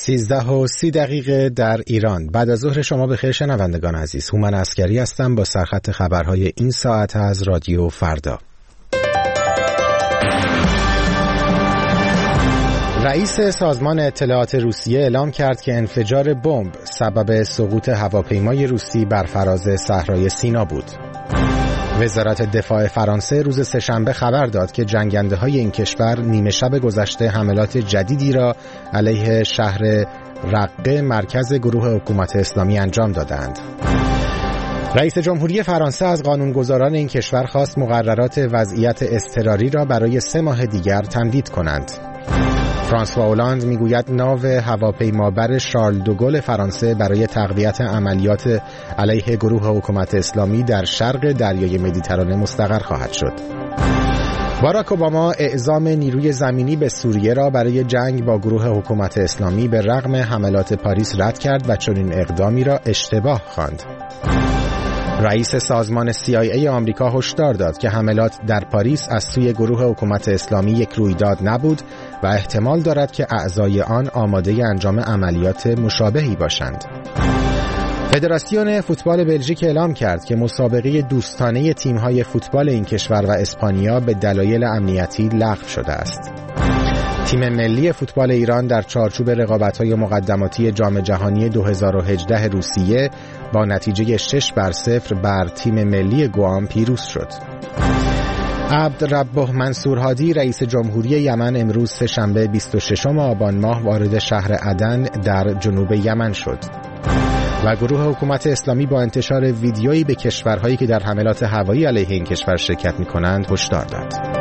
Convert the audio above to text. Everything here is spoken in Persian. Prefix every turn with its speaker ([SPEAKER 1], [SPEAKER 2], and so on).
[SPEAKER 1] 13:30 در ایران. بعد از ظهر شما بخیر شنوندگان عزیز. هومن عسکری هستم با سرخط خبرهای این ساعت از رادیو فردا. رئیس سازمان اطلاعات روسیه اعلام کرد که انفجار بمب سبب سقوط هواپیمای روسی بر فراز صحرای سینا بود. وزارت دفاع فرانسه روز سه‌شنبه خبر داد که جنگنده‌های این کشور نیمه شب گذشته حملات جدیدی را علیه شهر رقه مرکز گروه حکومت اسلامی انجام دادند. رئیس جمهوری فرانسه از قانونگذاران این کشور خواست مقررات وضعیت اضطراری را برای 3 ماه دیگر تمدید کنند. فرانسوا اولاند میگوید ناو هواپیمابر شارل دوگل فرانسه برای تقویت عملیات علیه گروه حکومت اسلامی در شرق دریای مدیترانه مستقر خواهد شد. باراک اوباما اعزام نیروی زمینی به سوریه را برای جنگ با گروه حکومت اسلامی به رغم حملات پاریس رد کرد و چنین اقدامی را اشتباه خواند. رئیس سازمان CIA آمریکا هشدار داد که حملات در پاریس از سوی گروه حکومت اسلامی یک رویداد نبود و احتمال دارد که اعضای آن آماده انجام عملیات مشابهی باشند. فدراسیون فوتبال بلژیک اعلام کرد که مسابقه دوستانه تیم‌های فوتبال این کشور و اسپانیا به دلایل امنیتی لغو شده است. تیم ملی فوتبال ایران در چارچوب رقابت‌های مقدماتی جام جهانی 2018 روسیه با نتیجه 6-0 بر تیم ملی گوام پیروز شد. عبدالرب منصور هادی رئیس جمهوری یمن امروز سه‌شنبه 26 آبان ماه وارد شهر عدن در جنوب یمن شد و گروه حکومت اسلامی با انتشار ویدیویی به کشورهایی که در حملات هوایی علیه این کشور شرکت می‌کنند هشدار داد.